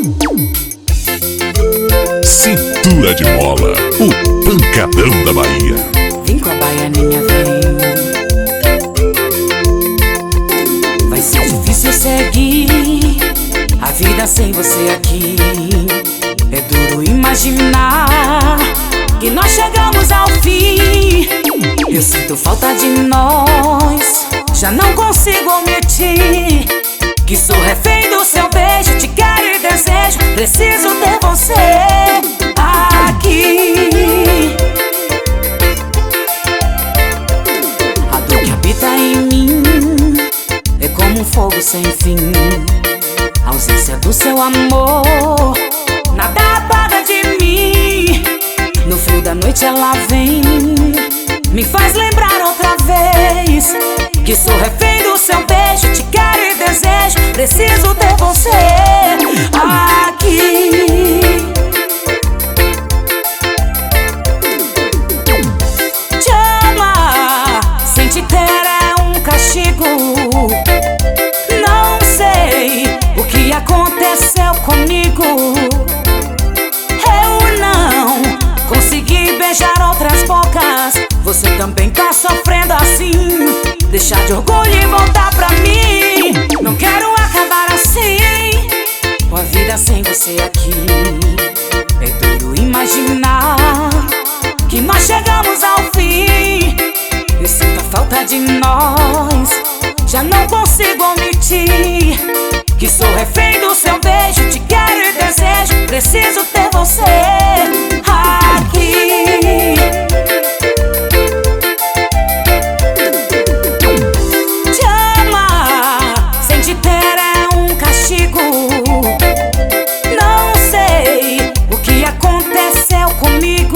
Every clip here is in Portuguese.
Cintura de mola, o pancadão da Bahia. Vem com a baianinha, vem. Vai ser difícil seguir a vida sem você aqui. É duro imaginar que nós chegamos ao fim. Eu sinto falta de nós, já não consigo omitir que sou refém do seu beijo, te quero e desejo, preciso ter você aqui. A dor que habita em mim é como um fogo sem fim. A ausência do seu amor nada apaga de mim. No frio da noite ela vem, me faz lembrar outra vez que sou refém do seu beijo, te quero e desejo, preciso ter você aqui. Te amar sem te ter é um castigo. Não sei o que aconteceu comigo. Eu não consegui beijar outras bocas. Você também tá sofrendo assim. Deixar de orgulho e voltar pra mim. Não quero acabar assim, com a vida sem você aqui. É duro imaginar que nós chegamos ao fim. Eu sinto a falta de nós, já não consigo omitir que sou refém do seu beijo, te quero e desejo, preciso ter você aqui. Não sei o que aconteceu comigo.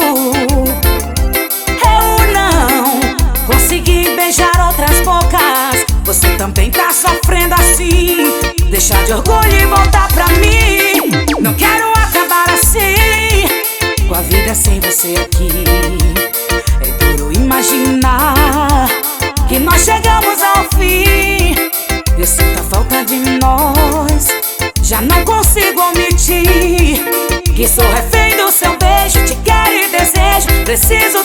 Eu não consegui beijar outras bocas. Você também tá sofrendo assim. Deixar de orgulho e voltar pra mim. Não quero acabar assim, com a vida sem você aqui. É duro imaginar que nós chegamos ao fim. Eu sinto a falta de nós, já não consigo omitir que sou refém do seu beijo, te quero e desejo, preciso